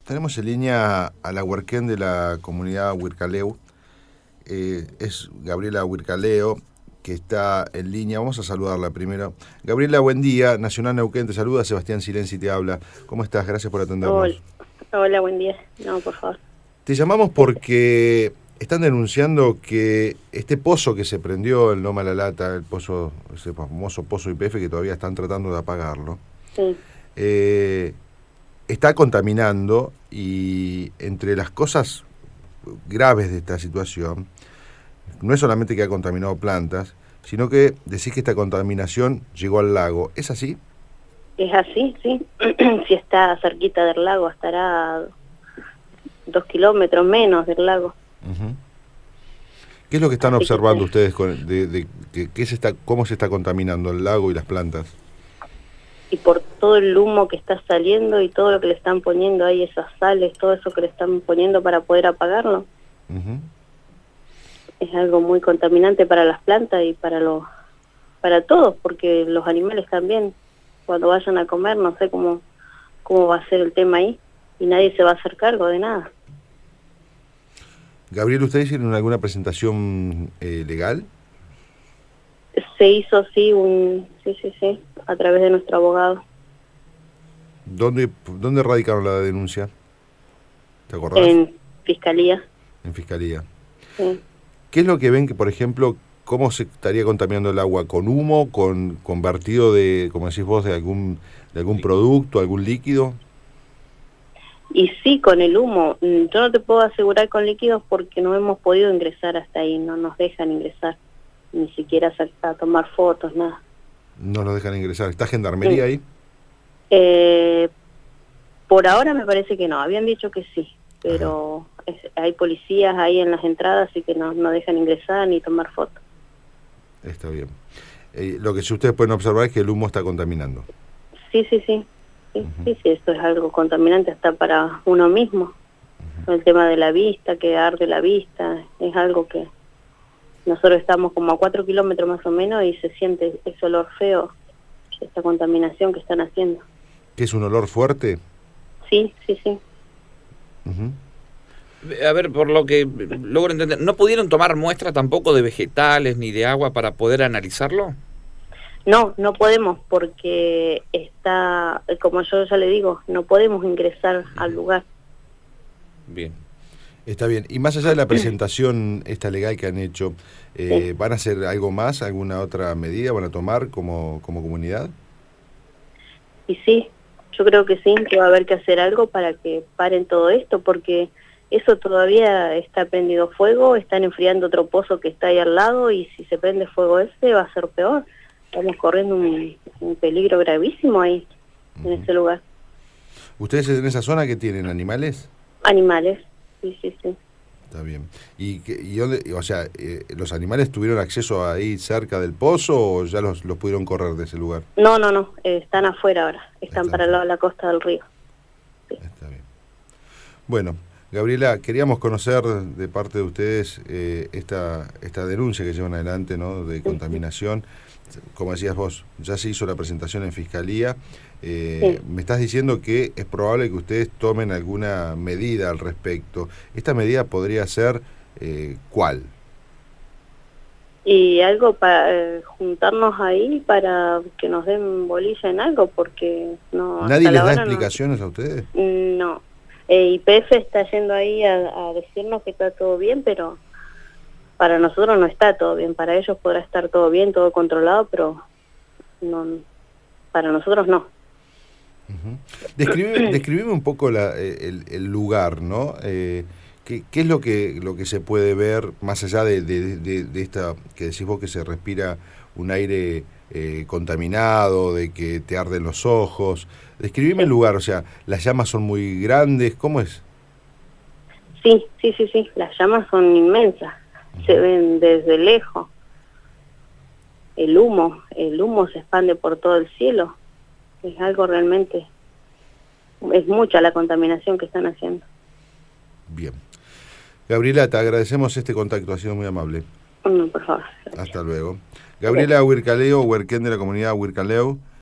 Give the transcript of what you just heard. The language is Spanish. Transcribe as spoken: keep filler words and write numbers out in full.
Tenemos en línea a la huerquén de la comunidad Huircaleu. Eh, es Gabriela Huircaleo, que está en línea. Vamos a saludarla primero. Gabriela, buen día. Nacional Neuquén te saluda. Sebastián Silenzi te habla. ¿Cómo estás? Gracias por atendernos. Hola, hola, buen día. No, por favor. Te llamamos porque están denunciando que este pozo que se prendió en Loma La Lata, el pozo, ese famoso pozo Y P F, que todavía están tratando de apagarlo, Sí. eh, está contaminando, y entre las cosas graves de esta situación no es solamente que ha contaminado plantas, sino que decís que esta contaminación llegó al lago. ¿Es así? Es así, sí. Si está cerquita del lago, estará dos kilómetros menos del lago. Uh-huh. ¿Qué es lo que están Así observando que, ustedes con, de, de, de, que se está, cómo se está contaminando el lago y las plantas? Y por todo el humo que está saliendo y todo lo que le están poniendo ahí, esas sales, todo eso que le están poniendo para poder apagarlo. Uh-huh. Es algo muy contaminante para las plantas y para los, para todos, porque los animales también, cuando vayan a comer, no sé cómo, cómo va a ser el tema ahí, y nadie se va a hacer cargo de nada. Gabriel, ¿ustedes hicieron alguna presentación eh, legal? Se hizo, sí, un, sí, sí, sí, a través de nuestro abogado. ¿Dónde, dónde radicaron la denuncia? ¿Te acordás? En fiscalía. En fiscalía. Sí. ¿Qué es lo que ven que, por ejemplo, cómo se estaría contaminando el agua? ¿Con humo? ¿Con, con vertido de, como decís vos, de algún, de algún producto, algún líquido? Y sí, con el humo. Yo no te puedo asegurar con líquidos porque no hemos podido ingresar hasta ahí, no nos dejan ingresar, ni siquiera a tomar fotos, nada. No los dejan ingresar. ¿Está Gendarmería Sí. ahí? Eh, por ahora me parece que no, habían dicho que sí, pero es, hay policías ahí en las entradas, así que no, no dejan ingresar ni tomar fotos. Está bien. Eh, lo que sí ustedes pueden observar es que el humo está contaminando. Sí, sí, sí. Sí, uh-huh. sí, sí, esto es algo contaminante hasta para uno mismo. Uh-huh. El tema de la vista, que arde la vista, es algo que nosotros estamos como a cuatro kilómetros más o menos y se siente ese olor feo, esta contaminación que están haciendo. ¿Qué es un olor fuerte? Sí, sí, sí. Uh-huh. A ver, por lo que logro entender, ¿no pudieron tomar muestras tampoco de vegetales ni de agua para poder analizarlo? No, no podemos porque está, como yo ya le digo, no podemos ingresar al lugar. Bien. Está bien. Y más allá de la presentación esta legal que han hecho, eh, sí. ¿van a hacer algo más, alguna otra medida van a tomar como, como comunidad? Y sí, yo creo que sí, que va a haber que hacer algo para que paren todo esto, porque eso todavía está prendido fuego, están enfriando otro pozo que está ahí al lado y si se prende fuego ese va a ser peor. Estamos corriendo un, un peligro gravísimo ahí, uh-huh. en ese lugar. ¿Ustedes en esa zona qué tienen, animales? Animales, sí, sí, sí. Está bien. ¿Y, y dónde, o sea, eh, los animales tuvieron acceso ahí cerca del pozo o ya los, los pudieron correr de ese lugar? No, no, no, eh, están afuera ahora, están, están para el lado de la costa del río. Sí. Está bien. Bueno, Gabriela, queríamos conocer de parte de ustedes eh, esta, esta denuncia que llevan adelante, ¿no?, de contaminación. Como decías vos, ya se hizo la presentación en Fiscalía. Eh, sí. Me estás diciendo que es probable que ustedes tomen alguna medida al respecto. ¿Esta medida podría ser eh, cuál? Y algo para eh, juntarnos ahí para que nos den bolilla en algo, porque no... ¿Nadie les da explicaciones no... a ustedes? No. Eh, Y P F está yendo ahí a, a decirnos que está todo bien, pero... para nosotros no está todo bien, para ellos podrá estar todo bien, todo controlado, pero no, para nosotros no. Uh-huh. Describime, describime un poco la, el, el lugar, ¿no? Eh, ¿qué, ¿Qué es lo que lo que se puede ver más allá de, de, de, de esta, que decís vos que se respira un aire eh, contaminado, de que te arden los ojos? Describime sí. el lugar, o sea, ¿las llamas son muy grandes? ¿Cómo es? Sí, sí, sí, sí, las llamas son inmensas. Se ven desde lejos. El humo, el humo se expande por todo el cielo. Es algo realmente, es mucha la contaminación que están haciendo. Bien. Gabriela, te agradecemos este contacto, ha sido muy amable. No, por favor. Hasta luego. Gabriela Huircaleo, huerquén de la comunidad Huircaleu.